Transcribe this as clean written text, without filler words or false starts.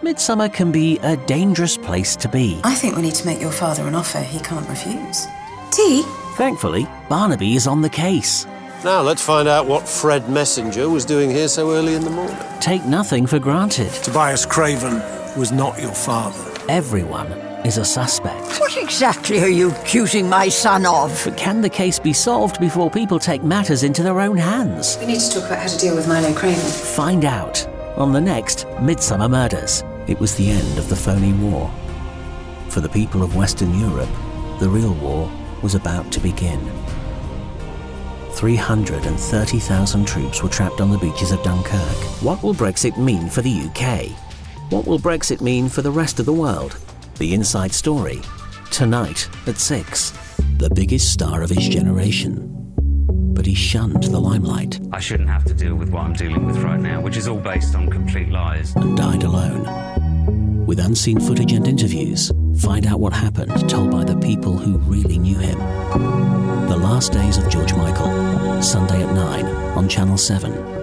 Midsummer can be a dangerous place to be. I think we need to make your father an offer he can't refuse. Tea? Thankfully, Barnaby is on the case. Now let's find out what Fred Messenger was doing here so early in the morning. Take nothing for granted. Tobias Craven was not your father. Everyone is a suspect. What exactly are you accusing my son of? But can the case be solved before people take matters into their own hands? We need to talk about how to deal with Milo Craven. Find out on the next Midsummer Murders. It was the end of the phony war. For the people of Western Europe, the real war was about to begin. 330,000 troops were trapped on the beaches of Dunkirk. What will Brexit mean for the UK? What will Brexit mean for the rest of the world? The Inside Story, tonight at 6. The biggest star of his generation. But he shunned the limelight. I shouldn't have to deal with what I'm dealing with right now, which is all based on complete lies. And died alone. With unseen footage and interviews, find out what happened told by the people who really knew him. The Last Days of George Michael, Sunday at 9 on Channel 7.